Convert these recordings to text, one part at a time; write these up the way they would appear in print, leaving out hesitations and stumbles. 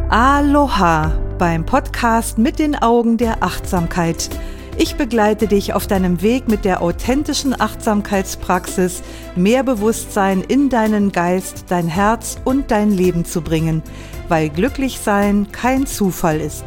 Aloha beim Podcast mit den Augen der Achtsamkeit. Ich begleite dich auf deinem Weg mit der authentischen Achtsamkeitspraxis, mehr Bewusstsein in deinen Geist, dein Herz und dein Leben zu bringen, weil glücklich sein kein Zufall ist.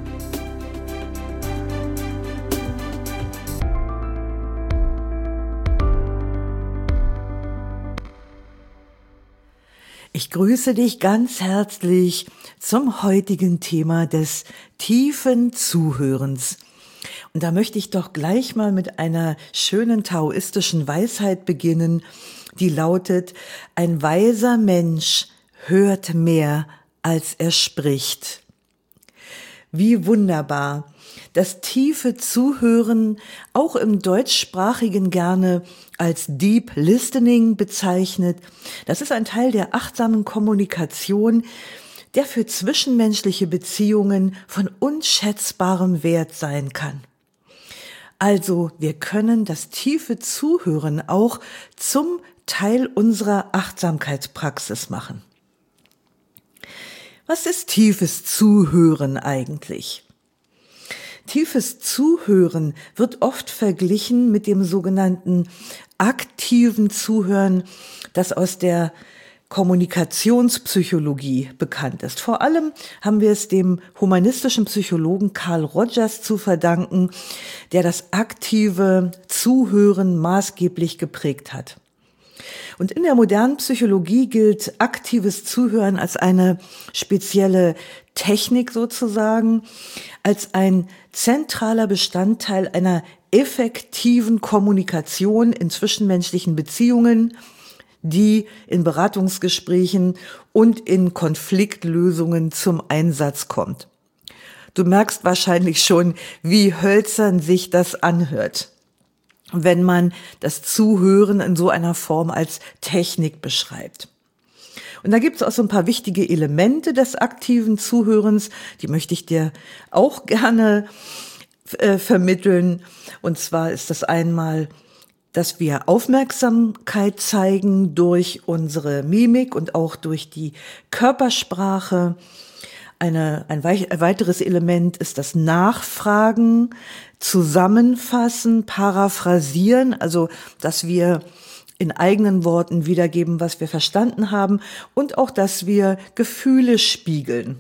Ich grüße dich ganz herzlich zum heutigen Thema des tiefen Zuhörens. Und da möchte ich doch gleich mal mit einer schönen taoistischen Weisheit beginnen, die lautet: Ein weiser Mensch hört mehr, als er spricht. Wie wunderbar! Das tiefe Zuhören, auch im Deutschsprachigen gerne als Deep Listening bezeichnet, das ist ein Teil der achtsamen Kommunikation, der für zwischenmenschliche Beziehungen von unschätzbarem Wert sein kann. Also, wir können das tiefe Zuhören auch zum Teil unserer Achtsamkeitspraxis machen. Was ist tiefes Zuhören eigentlich? Tiefes Zuhören wird oft verglichen mit dem sogenannten aktiven Zuhören, das aus der Kommunikationspsychologie bekannt ist. Vor allem haben wir es dem humanistischen Psychologen Carl Rogers zu verdanken, der das aktive Zuhören maßgeblich geprägt hat. Und in der modernen Psychologie gilt aktives Zuhören als eine spezielle Technik sozusagen, als ein zentraler Bestandteil einer effektiven Kommunikation in zwischenmenschlichen Beziehungen, die in Beratungsgesprächen und in Konfliktlösungen zum Einsatz kommt. Du merkst wahrscheinlich schon, wie hölzern sich das anhört, wenn man das Zuhören in so einer Form als Technik beschreibt. Und da gibt es auch so ein paar wichtige Elemente des aktiven Zuhörens, die möchte ich dir auch gerne vermitteln. Und zwar ist das einmal, dass wir Aufmerksamkeit zeigen durch unsere Mimik und auch durch die Körpersprache. Ein weiteres Element ist das Nachfragen, Zusammenfassen, Paraphrasieren, also dass wir in eigenen Worten wiedergeben, was wir verstanden haben, und auch, dass wir Gefühle spiegeln.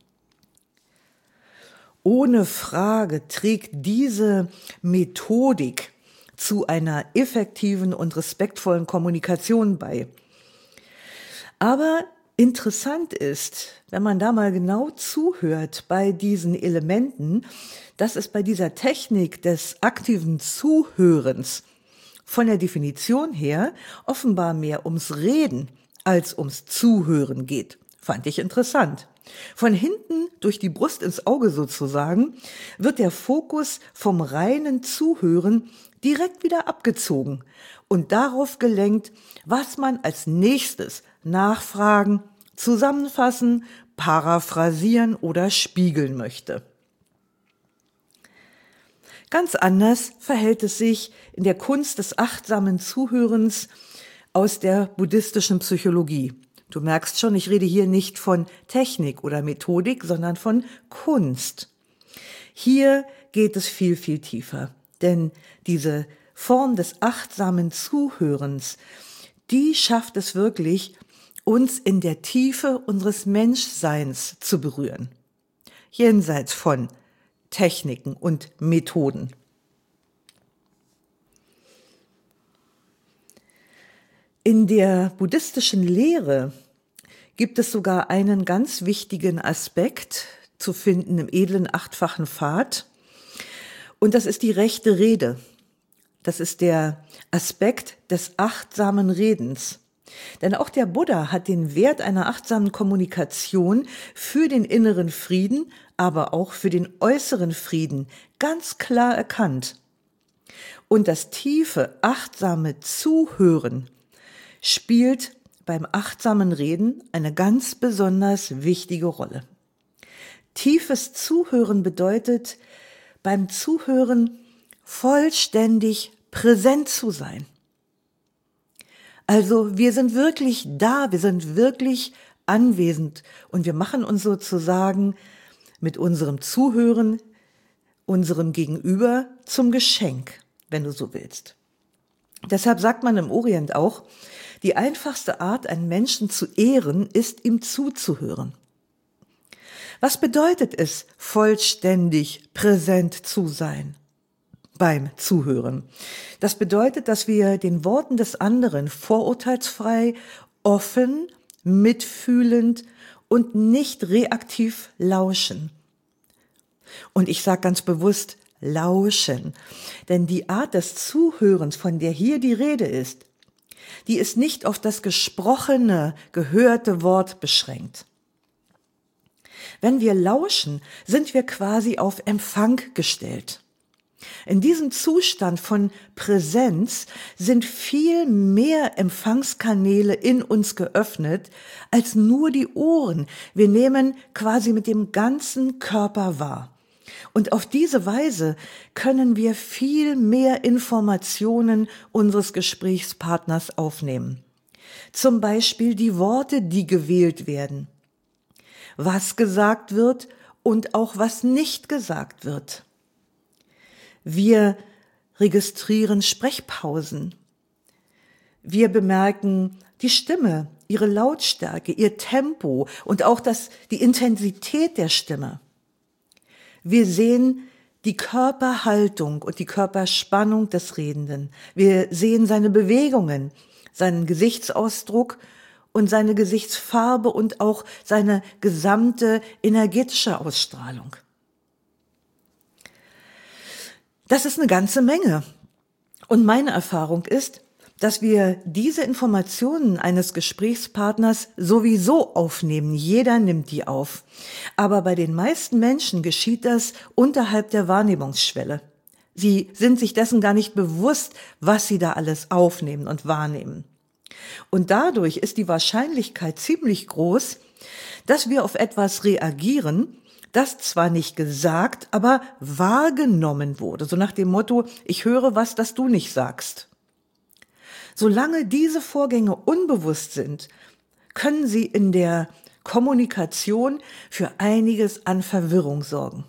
Ohne Frage trägt diese Methodik zu einer effektiven und respektvollen Kommunikation bei. Aber interessant ist, wenn man da mal genau zuhört bei diesen Elementen, dass es bei dieser Technik des aktiven Zuhörens von der Definition her offenbar mehr ums Reden als ums Zuhören geht. Fand ich interessant. Von hinten durch die Brust ins Auge sozusagen wird der Fokus vom reinen Zuhören direkt wieder abgezogen und darauf gelenkt, was man als nächstes nachfragen, zusammenfassen, paraphrasieren oder spiegeln möchte. Ganz anders verhält es sich in der Kunst des achtsamen Zuhörens aus der buddhistischen Psychologie. Du merkst schon, ich rede hier nicht von Technik oder Methodik, sondern von Kunst. Hier geht es viel, viel tiefer, denn diese Form des achtsamen Zuhörens, die schafft es wirklich, uns in der Tiefe unseres Menschseins zu berühren, jenseits von Techniken und Methoden. In der buddhistischen Lehre gibt es sogar einen ganz wichtigen Aspekt zu finden im edlen achtfachen Pfad, und das ist die rechte Rede. Das ist der Aspekt des achtsamen Redens. Denn auch der Buddha hat den Wert einer achtsamen Kommunikation für den inneren Frieden, aber auch für den äußeren Frieden ganz klar erkannt. Und das tiefe, achtsame Zuhören spielt beim achtsamen Reden eine ganz besonders wichtige Rolle. Tiefes Zuhören bedeutet, beim Zuhören vollständig präsent zu sein. Also wir sind wirklich da, wir sind wirklich anwesend und wir machen uns sozusagen mit unserem Zuhören, unserem Gegenüber zum Geschenk, wenn du so willst. Deshalb sagt man im Orient auch, die einfachste Art, einen Menschen zu ehren, ist ihm zuzuhören. Was bedeutet es, vollständig präsent zu sein beim Zuhören? Das bedeutet, dass wir den Worten des anderen vorurteilsfrei, offen, mitfühlend und nicht reaktiv lauschen. Und ich sage ganz bewusst lauschen, denn die Art des Zuhörens, von der hier die Rede ist, die ist nicht auf das gesprochene, gehörte Wort beschränkt. Wenn wir lauschen, sind wir quasi auf Empfang gestellt. In diesem Zustand von Präsenz sind viel mehr Empfangskanäle in uns geöffnet als nur die Ohren. Wir nehmen quasi mit dem ganzen Körper wahr. Und auf diese Weise können wir viel mehr Informationen unseres Gesprächspartners aufnehmen. Zum Beispiel die Worte, die gewählt werden, was gesagt wird und auch was nicht gesagt wird. Wir registrieren Sprechpausen. Wir bemerken die Stimme, ihre Lautstärke, ihr Tempo und auch die Intensität der Stimme. Wir sehen die Körperhaltung und die Körperspannung des Redenden. Wir sehen seine Bewegungen, seinen Gesichtsausdruck und seine Gesichtsfarbe und auch seine gesamte energetische Ausstrahlung. Das ist eine ganze Menge. Und meine Erfahrung ist, dass wir diese Informationen eines Gesprächspartners sowieso aufnehmen. Jeder nimmt die auf. Aber bei den meisten Menschen geschieht das unterhalb der Wahrnehmungsschwelle. Sie sind sich dessen gar nicht bewusst, was sie da alles aufnehmen und wahrnehmen. Und dadurch ist die Wahrscheinlichkeit ziemlich groß, dass wir auf etwas reagieren, das zwar nicht gesagt, aber wahrgenommen wurde. So nach dem Motto, ich höre was, das du nicht sagst. Solange diese Vorgänge unbewusst sind, können sie in der Kommunikation für einiges an Verwirrung sorgen.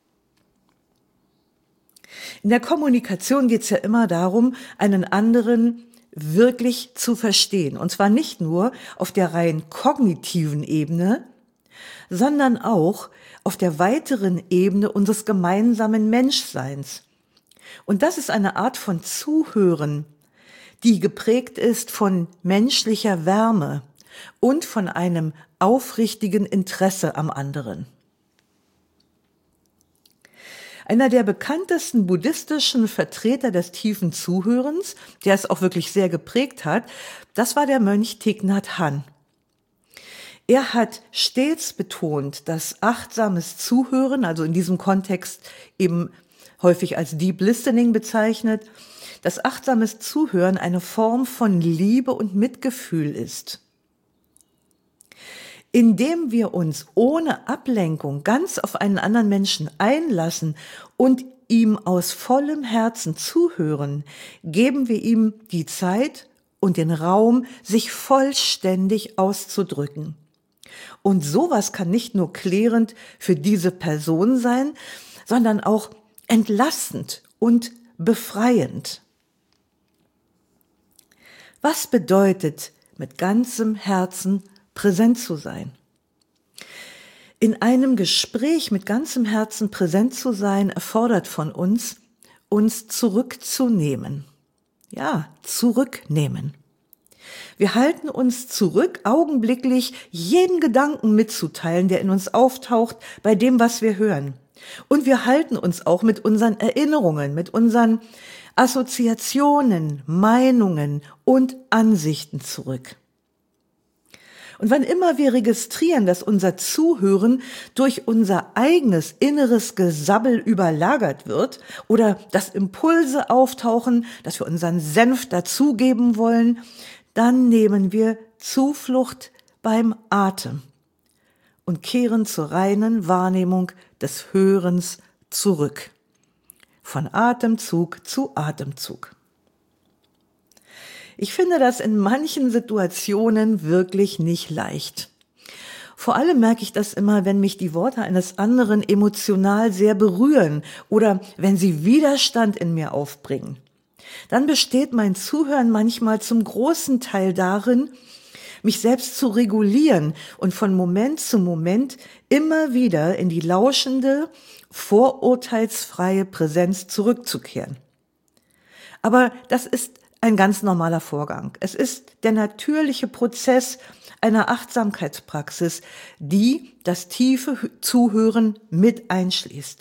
In der Kommunikation geht es ja immer darum, einen anderen wirklich zu verstehen. Und zwar nicht nur auf der rein kognitiven Ebene, sondern auch auf der weiteren Ebene unseres gemeinsamen Menschseins. Und das ist eine Art von Zuhören, die geprägt ist von menschlicher Wärme und von einem aufrichtigen Interesse am anderen. Einer der bekanntesten buddhistischen Vertreter des tiefen Zuhörens, der es auch wirklich sehr geprägt hat, das war der Mönch Thich Nhat Hanh. Er hat stets betont, dass achtsames Zuhören, also in diesem Kontext eben häufig als Deep Listening bezeichnet, dass achtsames Zuhören eine Form von Liebe und Mitgefühl ist. Indem wir uns ohne Ablenkung ganz auf einen anderen Menschen einlassen und ihm aus vollem Herzen zuhören, geben wir ihm die Zeit und den Raum, sich vollständig auszudrücken. Und sowas kann nicht nur klärend für diese Person sein, sondern auch entlastend und befreiend. Was bedeutet, mit ganzem Herzen präsent zu sein? In einem Gespräch mit ganzem Herzen präsent zu sein, erfordert von uns zurückzunehmen. Ja, zurücknehmen. Wir halten uns zurück, augenblicklich jeden Gedanken mitzuteilen, der in uns auftaucht, bei dem, was wir hören. Und wir halten uns auch mit unseren Erinnerungen, mit unseren Assoziationen, Meinungen und Ansichten zurück. Und wann immer wir registrieren, dass unser Zuhören durch unser eigenes inneres Gesabbel überlagert wird oder dass Impulse auftauchen, dass wir unseren Senf dazugeben wollen, dann nehmen wir Zuflucht beim Atem und kehren zur reinen Wahrnehmung des Hörens zurück. Von Atemzug zu Atemzug. Ich finde das in manchen Situationen wirklich nicht leicht. Vor allem merke ich das immer, wenn mich die Worte eines anderen emotional sehr berühren oder wenn sie Widerstand in mir aufbringen. Dann besteht mein Zuhören manchmal zum großen Teil darin, mich selbst zu regulieren und von Moment zu Moment immer wieder in die lauschende, vorurteilsfreie Präsenz zurückzukehren. Aber das ist ein ganz normaler Vorgang. Es ist der natürliche Prozess einer Achtsamkeitspraxis, die das tiefe Zuhören mit einschließt.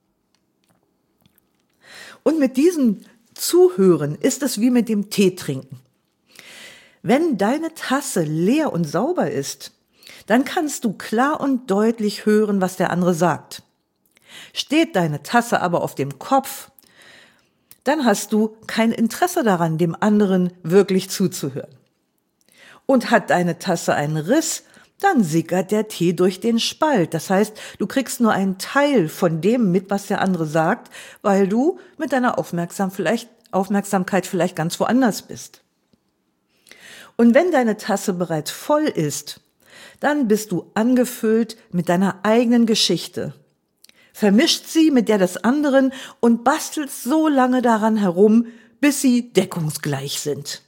Und mit diesem Zuhören ist es wie mit dem Tee trinken. Wenn deine Tasse leer und sauber ist, dann kannst du klar und deutlich hören, was der andere sagt. Steht deine Tasse aber auf dem Kopf, dann hast du kein Interesse daran, dem anderen wirklich zuzuhören. Und hat deine Tasse einen Riss, dann sickert der Tee durch den Spalt. Das heißt, du kriegst nur einen Teil von dem mit, was der andere sagt, weil du mit deiner Aufmerksamkeit vielleicht ganz woanders bist. Und wenn deine Tasse bereits voll ist, dann bist du angefüllt mit deiner eigenen Geschichte. Vermischt sie mit der des anderen und bastelst so lange daran herum, bis sie deckungsgleich sind.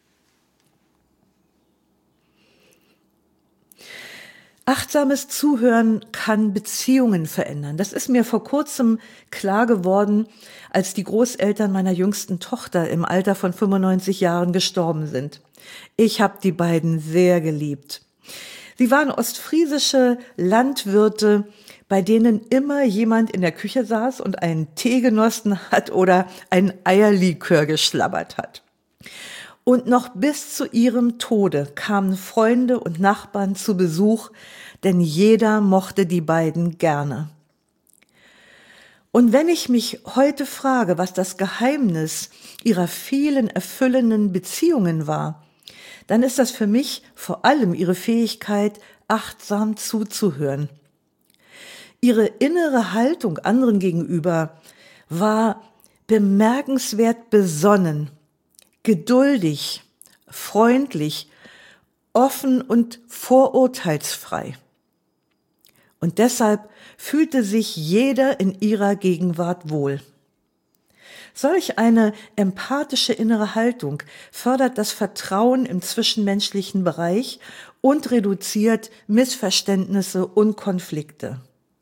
Achtsames Zuhören kann Beziehungen verändern. Das ist mir vor kurzem klar geworden, als die Großeltern meiner jüngsten Tochter im Alter von 95 Jahren gestorben sind. Ich habe die beiden sehr geliebt. Sie waren ostfriesische Landwirte, bei denen immer jemand in der Küche saß und einen Tee genossen hat oder ein Eierlikör geschlabbert hat. Und noch bis zu ihrem Tode kamen Freunde und Nachbarn zu Besuch, denn jeder mochte die beiden gerne. Und wenn ich mich heute frage, was das Geheimnis ihrer vielen erfüllenden Beziehungen war, dann ist das für mich vor allem ihre Fähigkeit, achtsam zuzuhören. Ihre innere Haltung anderen gegenüber war bemerkenswert besonnen, geduldig, freundlich, offen und vorurteilsfrei. Und deshalb fühlte sich jeder in ihrer Gegenwart wohl. Solch eine empathische innere Haltung fördert das Vertrauen im zwischenmenschlichen Bereich und reduziert Missverständnisse und Konflikte.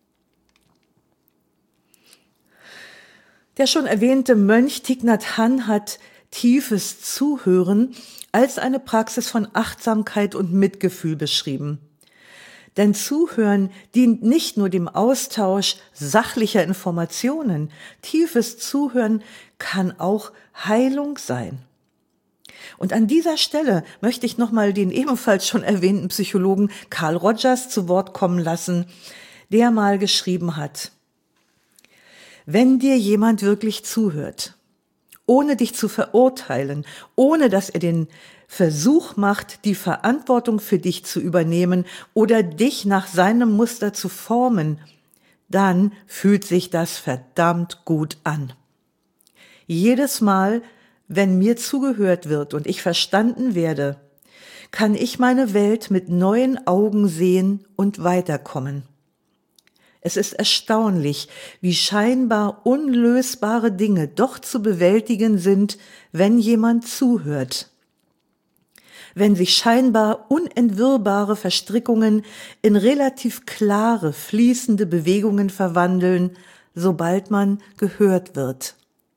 Der schon erwähnte Mönch Thich Nhat Hanh hat tiefes Zuhören als eine Praxis von Achtsamkeit und Mitgefühl beschrieben. Denn Zuhören dient nicht nur dem Austausch sachlicher Informationen. Tiefes Zuhören kann auch Heilung sein. Und an dieser Stelle möchte ich nochmal den ebenfalls schon erwähnten Psychologen Carl Rogers zu Wort kommen lassen, der mal geschrieben hat: Wenn dir jemand wirklich zuhört, ohne dich zu verurteilen, ohne dass er den Versuch macht, die Verantwortung für dich zu übernehmen oder dich nach seinem Muster zu formen, dann fühlt sich das verdammt gut an. Jedes Mal, wenn mir zugehört wird und ich verstanden werde, kann ich meine Welt mit neuen Augen sehen und weiterkommen. Es ist erstaunlich, wie scheinbar unlösbare Dinge doch zu bewältigen sind, wenn jemand zuhört. Wenn sich scheinbar unentwirrbare Verstrickungen in relativ klare, fließende Bewegungen verwandeln, sobald man gehört wird.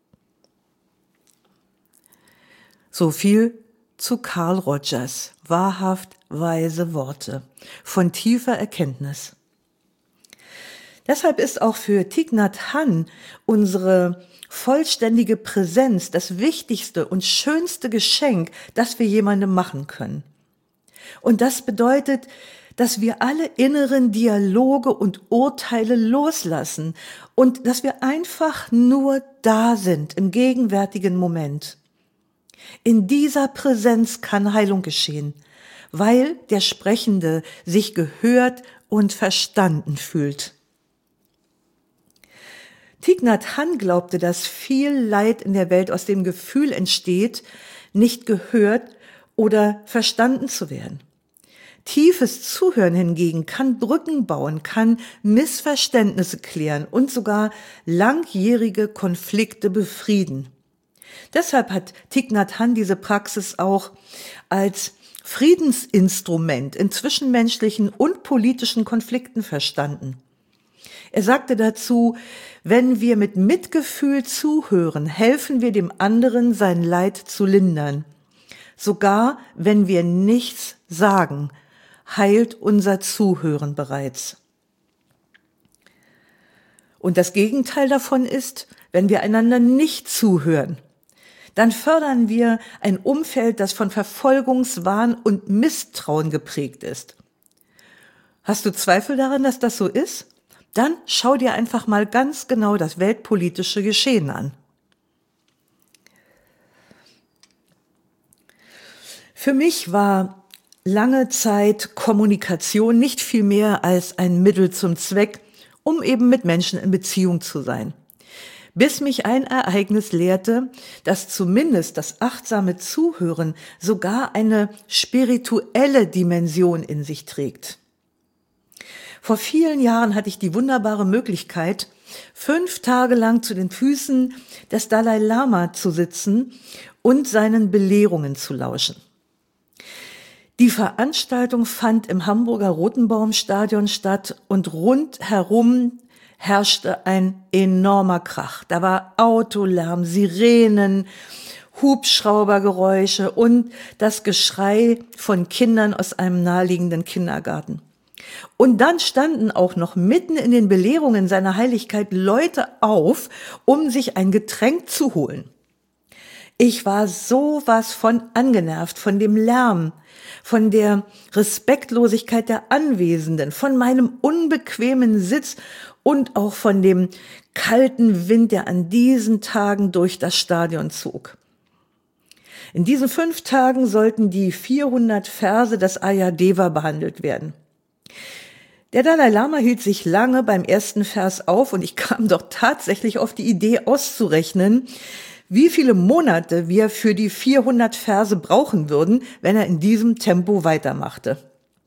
So viel zu Carl Rogers. Wahrhaft weise Worte von tiefer Erkenntnis. Deshalb ist auch für Thich Nhat Hanh unsere vollständige Präsenz das wichtigste und schönste Geschenk, das wir jemandem machen können. Und das bedeutet, dass wir alle inneren Dialoge und Urteile loslassen und dass wir einfach nur da sind im gegenwärtigen Moment. In dieser Präsenz kann Heilung geschehen, weil der Sprechende sich gehört und verstanden fühlt. Thich Nhat Hanh glaubte, dass viel Leid in der Welt aus dem Gefühl entsteht, nicht gehört oder verstanden zu werden. Tiefes Zuhören hingegen kann Brücken bauen, kann Missverständnisse klären und sogar langjährige Konflikte befrieden. Deshalb hat Thich Nhat Hanh diese Praxis auch als Friedensinstrument in zwischenmenschlichen und politischen Konflikten verstanden. Er sagte dazu, wenn wir mit Mitgefühl zuhören, helfen wir dem anderen, sein Leid zu lindern. Sogar wenn wir nichts sagen, heilt unser Zuhören bereits. Und das Gegenteil davon ist, wenn wir einander nicht zuhören. Dann fördern wir ein Umfeld, das von Verfolgungswahn und Misstrauen geprägt ist. Hast du Zweifel daran, dass das so ist? Dann schau dir einfach mal ganz genau das weltpolitische Geschehen an. Für mich war lange Zeit Kommunikation nicht viel mehr als ein Mittel zum Zweck, um eben mit Menschen in Beziehung zu sein. Bis mich ein Ereignis lehrte, dass zumindest das achtsame Zuhören sogar eine spirituelle Dimension in sich trägt. Vor vielen Jahren hatte ich die wunderbare Möglichkeit, 5 Tage lang zu den Füßen des Dalai Lama zu sitzen und seinen Belehrungen zu lauschen. Die Veranstaltung fand im Hamburger Rotenbaumstadion statt und rundherum herrschte ein enormer Krach. Da war Autolärm, Sirenen, Hubschraubergeräusche und das Geschrei von Kindern aus einem naheliegenden Kindergarten. Und dann standen auch noch mitten in den Belehrungen seiner Heiligkeit Leute auf, um sich ein Getränk zu holen. Ich war sowas von angenervt, von dem Lärm, von der Respektlosigkeit der Anwesenden, von meinem unbequemen Sitz und auch von dem kalten Wind, der an diesen Tagen durch das Stadion zog. In diesen 5 Tagen sollten die 400 Verse des Ayadeva behandelt werden. Der Dalai Lama hielt sich lange beim ersten Vers auf und ich kam doch tatsächlich auf die Idee auszurechnen, wie viele Monate wir für die 400 Verse brauchen würden, wenn er in diesem Tempo weitermachte.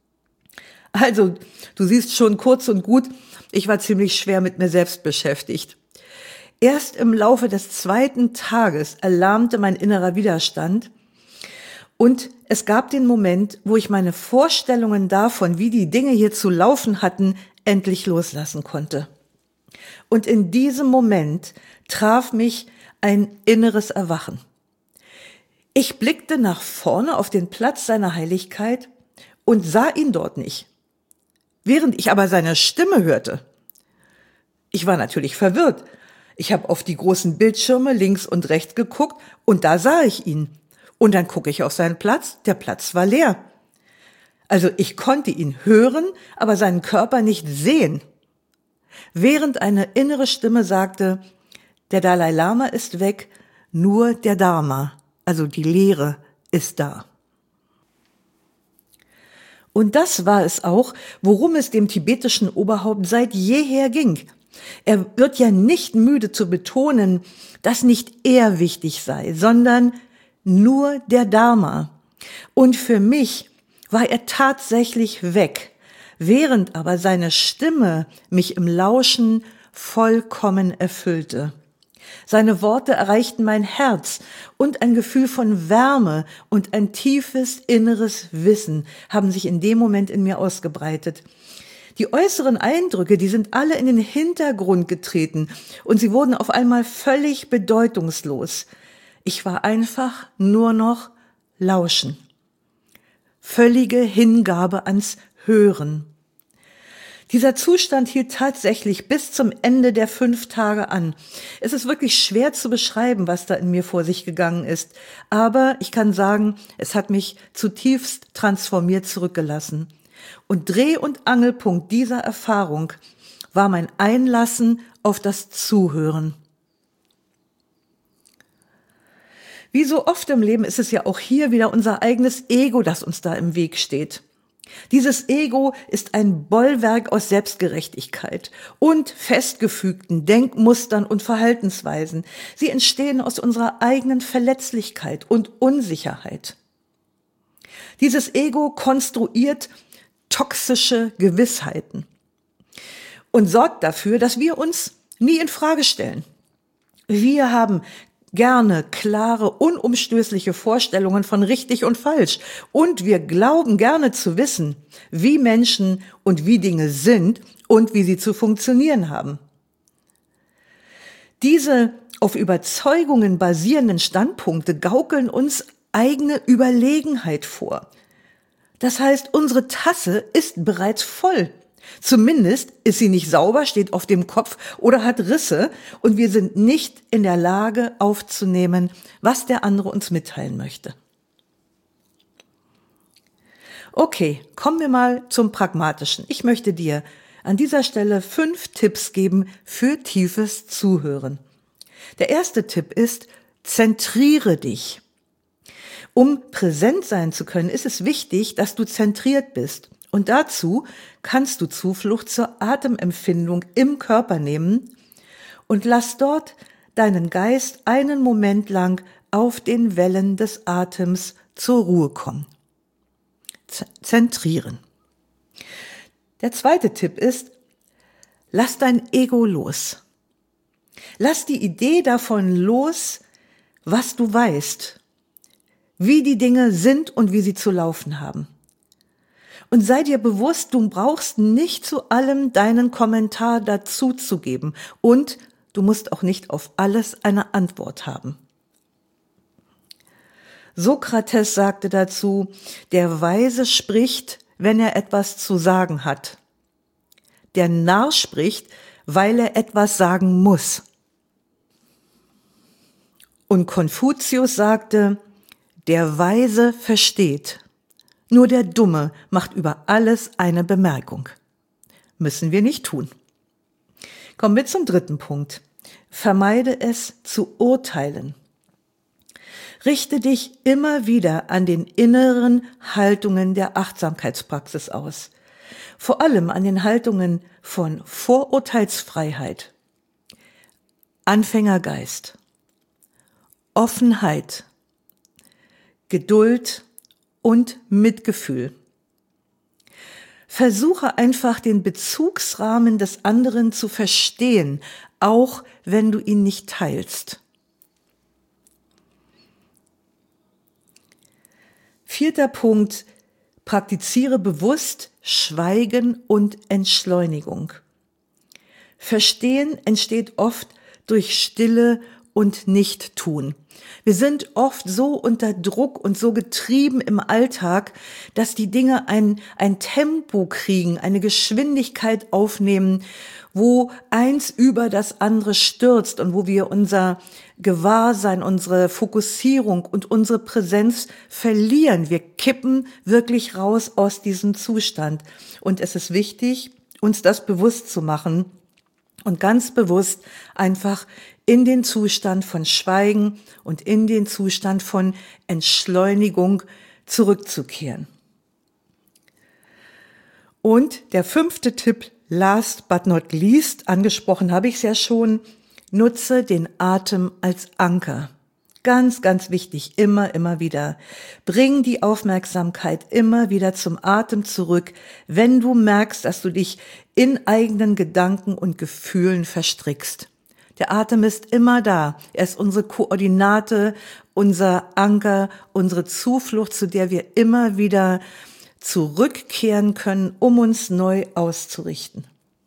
Also, du siehst schon kurz und gut, ich war ziemlich schwer mit mir selbst beschäftigt. Erst im Laufe des 2. Tages erlahmte mein innerer Widerstand und es gab den Moment, wo ich meine Vorstellungen davon, wie die Dinge hier zu laufen hatten, endlich loslassen konnte. Und in diesem Moment traf mich ein inneres Erwachen. Ich blickte nach vorne auf den Platz seiner Heiligkeit und sah ihn dort nicht. Während ich aber seine Stimme hörte. Ich war natürlich verwirrt. Ich habe auf die großen Bildschirme links und rechts geguckt und da sah ich ihn. Und dann gucke ich auf seinen Platz, der Platz war leer. Also ich konnte ihn hören, aber seinen Körper nicht sehen. Während eine innere Stimme sagte, der Dalai Lama ist weg, nur der Dharma, also die Lehre, ist da. Und das war es auch, worum es dem tibetischen Oberhaupt seit jeher ging. Er wird ja nicht müde zu betonen, dass nicht er wichtig sei, sondern nur der Dharma. Und für mich war er tatsächlich weg, während aber seine Stimme mich im Lauschen vollkommen erfüllte. Seine Worte erreichten mein Herz und ein Gefühl von Wärme und ein tiefes inneres Wissen haben sich in dem Moment in mir ausgebreitet. Die äußeren Eindrücke, die sind alle in den Hintergrund getreten und sie wurden auf einmal völlig bedeutungslos. Ich war einfach nur noch lauschen. Völlige Hingabe ans Hören. Dieser Zustand hielt tatsächlich bis zum Ende der 5 Tage an. Es ist wirklich schwer zu beschreiben, was da in mir vor sich gegangen ist. Aber ich kann sagen, es hat mich zutiefst transformiert zurückgelassen. Und Dreh- und Angelpunkt dieser Erfahrung war mein Einlassen auf das Zuhören. Wie so oft im Leben ist es ja auch hier wieder unser eigenes Ego, das uns da im Weg steht. Dieses Ego ist ein Bollwerk aus Selbstgerechtigkeit und festgefügten Denkmustern und Verhaltensweisen. Sie entstehen aus unserer eigenen Verletzlichkeit und Unsicherheit. Dieses Ego konstruiert toxische Gewissheiten und sorgt dafür, dass wir uns nie in Frage stellen. Wir haben gerne klare, unumstößliche Vorstellungen von richtig und falsch. Und wir glauben gerne zu wissen, wie Menschen und wie Dinge sind und wie sie zu funktionieren haben. Diese auf Überzeugungen basierenden Standpunkte gaukeln uns eigene Überlegenheit vor. Das heißt, unsere Tasse ist bereits voll. Zumindest ist sie nicht sauber, steht auf dem Kopf oder hat Risse und wir sind nicht in der Lage aufzunehmen, was der andere uns mitteilen möchte. Okay, kommen wir mal zum Pragmatischen. Ich möchte dir an dieser Stelle 5 Tipps geben für tiefes Zuhören. Der erste Tipp ist, zentriere dich. Um präsent sein zu können, ist es wichtig, dass du zentriert bist. Und dazu kannst du Zuflucht zur Atemempfindung im Körper nehmen und lass dort deinen Geist einen Moment lang auf den Wellen des Atems zur Ruhe kommen. Zentrieren. Der zweite Tipp ist, lass dein Ego los. Lass die Idee davon los, was du weißt, wie die Dinge sind und wie sie zu laufen haben. Und sei dir bewusst, du brauchst nicht zu allem deinen Kommentar dazu zu geben und du musst auch nicht auf alles eine Antwort haben. Sokrates sagte dazu, der Weise spricht, wenn er etwas zu sagen hat. Der Narr spricht, weil er etwas sagen muss. Und Konfuzius sagte, der Weise versteht. Nur der Dumme macht über alles eine Bemerkung. Müssen wir nicht tun. Kommen wir zum dritten Punkt. Vermeide es zu urteilen. Richte dich immer wieder an den inneren Haltungen der Achtsamkeitspraxis aus. Vor allem an den Haltungen von Vorurteilsfreiheit, Anfängergeist, Offenheit, Geduld und Mitgefühl. Versuche einfach den Bezugsrahmen des anderen zu verstehen, auch wenn du ihn nicht teilst. 4. Punkt, praktiziere bewusst Schweigen und Entschleunigung. Verstehen entsteht oft durch Stille und Nicht-Tun. Wir sind oft so unter Druck und so getrieben im Alltag, dass die Dinge ein Tempo kriegen, eine Geschwindigkeit aufnehmen, wo eins über das andere stürzt und wo wir unser Gewahrsein, unsere Fokussierung und unsere Präsenz verlieren. Wir kippen wirklich raus aus diesem Zustand. Und es ist wichtig, uns das bewusst zu machen und ganz bewusst einfach in den Zustand von Schweigen und in den Zustand von Entschleunigung zurückzukehren. Und der 5. Tipp, last but not least, angesprochen habe ich es ja schon, nutze den Atem als Anker. Ganz, ganz wichtig, immer wieder. Bring die Aufmerksamkeit immer wieder zum Atem zurück, wenn du merkst, dass du dich in eigenen Gedanken und Gefühlen verstrickst. Der Atem ist immer da. Er ist unsere Koordinate, unser Anker, unsere Zuflucht, zu der wir immer wieder zurückkehren können, um uns neu auszurichten.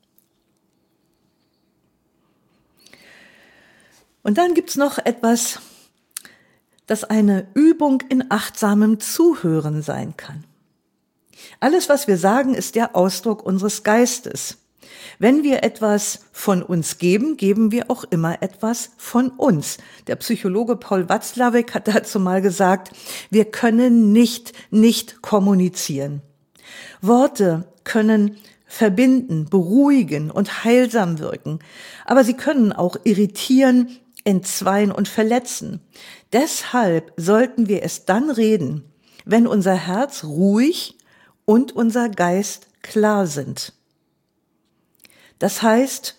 Und dann gibt's noch etwas, das eine Übung in achtsamem Zuhören sein kann. Alles, was wir sagen, ist der Ausdruck unseres Geistes. Wenn wir etwas von uns geben, geben wir auch immer etwas von uns. Der Psychologe Paul Watzlawick hat dazu mal gesagt, wir können nicht kommunizieren. Worte können verbinden, beruhigen und heilsam wirken, aber sie können auch irritieren, entzweien und verletzen. Deshalb sollten wir es dann reden, wenn unser Herz ruhig und unser Geist klar sind. Das heißt,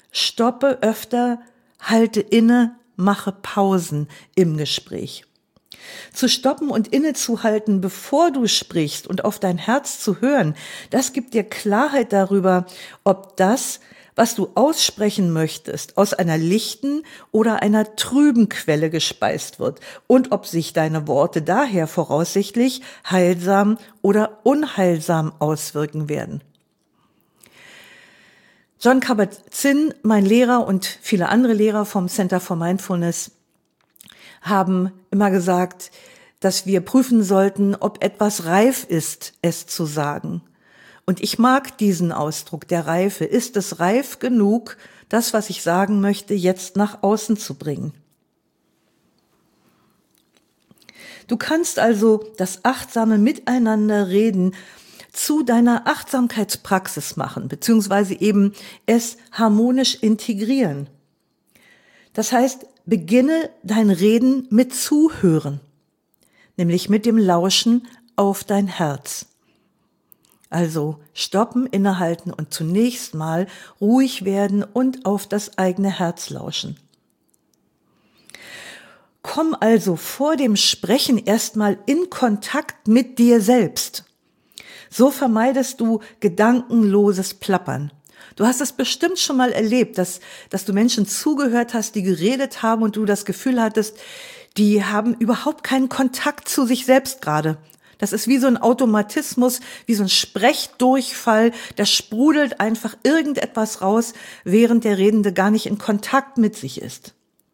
stoppe öfter, halte inne, mache Pausen im Gespräch. Zu stoppen und innezuhalten, bevor du sprichst und auf dein Herz zu hören, das gibt dir Klarheit darüber, ob das, was du aussprechen möchtest, aus einer lichten oder einer trüben Quelle gespeist wird und ob sich deine Worte daher voraussichtlich heilsam oder unheilsam auswirken werden. Jon Kabat-Zinn, mein Lehrer und viele andere Lehrer vom Center for Mindfulness haben immer gesagt, dass wir prüfen sollten, ob etwas reif ist, es zu sagen. Und ich mag diesen Ausdruck der Reife. Ist es reif genug, das, was ich sagen möchte, jetzt nach außen zu bringen? Du kannst also das achtsame Miteinanderreden zu deiner Achtsamkeitspraxis machen, beziehungsweise eben es harmonisch integrieren. Das heißt, beginne dein Reden mit Zuhören, nämlich mit dem Lauschen auf dein Herz. Also stoppen, innehalten und zunächst mal ruhig werden und auf das eigene Herz lauschen. Komm also vor dem Sprechen erstmal in Kontakt mit dir selbst. So vermeidest du gedankenloses Plappern. Du hast es bestimmt schon mal erlebt, dass du Menschen zugehört hast, die geredet haben und du das Gefühl hattest, die haben überhaupt keinen Kontakt zu sich selbst gerade. Das ist wie so ein Automatismus, wie so ein Sprechdurchfall, da sprudelt einfach irgendetwas raus, während der Redende gar nicht in Kontakt mit sich ist.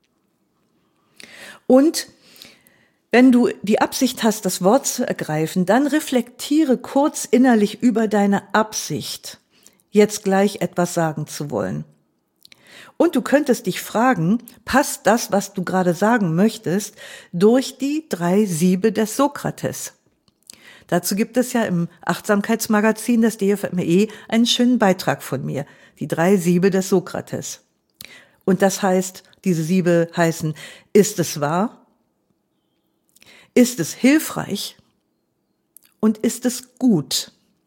Und wenn du die Absicht hast, das Wort zu ergreifen, dann reflektiere kurz innerlich über deine Absicht, jetzt gleich etwas sagen zu wollen. Und du könntest dich fragen, passt das, was du gerade sagen möchtest, durch die 3 Siebe des Sokrates? Dazu gibt es ja im Achtsamkeitsmagazin des DFME einen schönen Beitrag von mir, die 3 Siebe des Sokrates. Und das heißt, diese Siebe heißen, ist es wahr? Ist es hilfreich? Und ist es gut?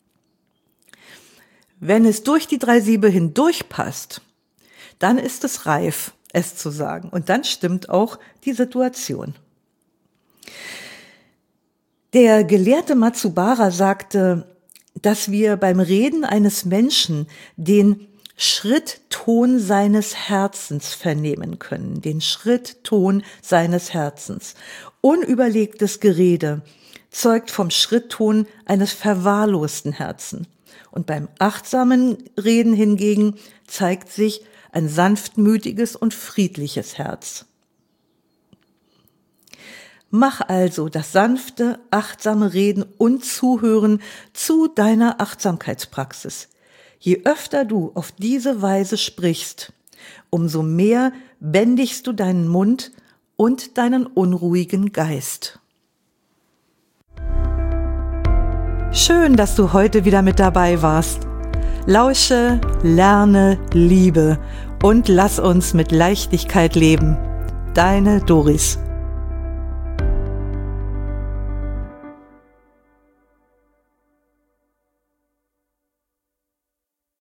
Wenn es durch die 3 Siebe hindurch passt, dann ist es reif, es zu sagen. Und dann stimmt auch die Situation. Der Gelehrte Matsubara sagte, dass wir beim Reden eines Menschen den Schrittton seines Herzens vernehmen können, den Schrittton seines Herzens. Unüberlegtes Gerede zeugt vom Schrittton eines verwahrlosten Herzens. Und beim achtsamen Reden hingegen zeigt sich ein sanftmütiges und friedliches Herz. Mach also das sanfte, achtsame Reden und Zuhören zu deiner Achtsamkeitspraxis. Je öfter du auf diese Weise sprichst, umso mehr bändigst du deinen Mund und deinen unruhigen Geist. Schön, dass du heute wieder mit dabei warst. Lausche, lerne, liebe und lass uns mit Leichtigkeit leben. Deine Doris.